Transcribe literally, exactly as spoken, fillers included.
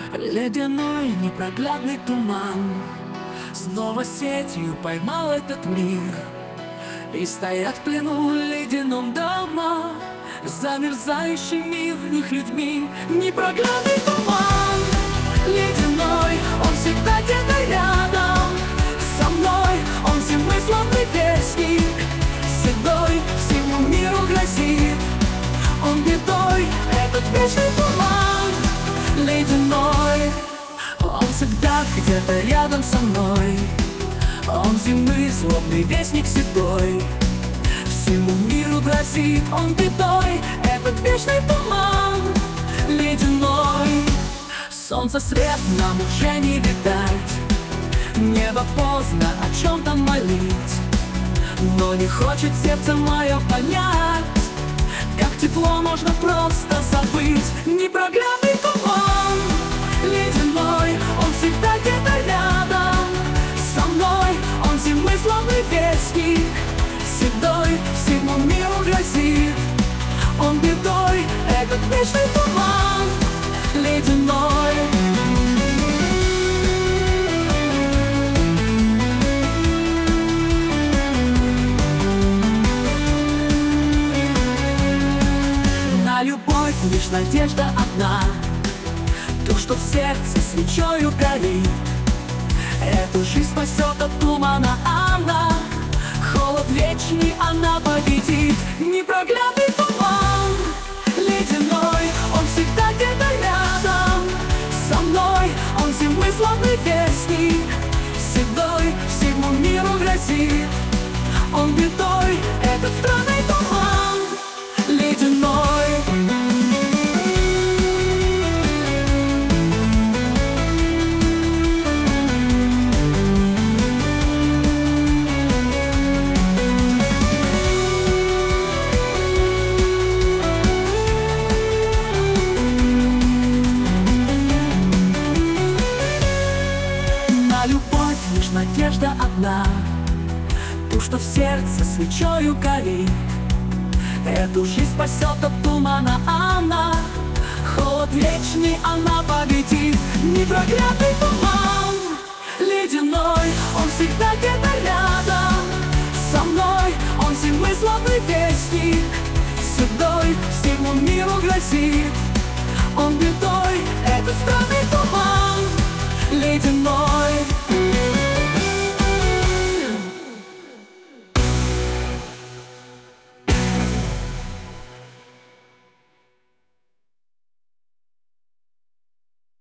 Ледяной непроглядный туман снова сетью поймал этот мир. И стоят в плену ледяном дома, замерзающими в них людьми. Непроглядный туман, ледяной, он всегда где-то рядом со мной. Он зимы словно вестник, седой всему миру грозит. Он бедой, этот вечный туман ледяной. Он всегда где-то рядом со мной. Он зимы злобный вестник седой, всему миру грозит. Он бедой, этот вечный туман ледяной. Солнца свет нам уже не видать, небо поздно о чем-то молить. Но не хочет сердце мое понять, как тепло можно просто забыть. Непроглядный туман ледяной, он всегда где-то рядом со мной. Он зимы словный вестник, седой всему миру грозит. Он бедой, этот вечный туман ледяной. На любовь лишь надежда одна, то, что в сердце свечою горит. Эту жизнь спасет от тумана она, холод вечный она победит. Непроглядный туман ледяной, он всегда где-то рядом со мной. Он зимы словный вестник, седой всему миру грозит. Он бедой, этот странный туман ледяной. Любовь лишь надежда одна, ту, что в сердце свечою горит. Эту жизнь спасет от тумана она, холод вечный она победит. Непроглядный туман ледяной, он всегда где-то рядом со мной. Он зимы злобный вестник, седой всему миру грозит. Он бедой, этот странный туман ледяной.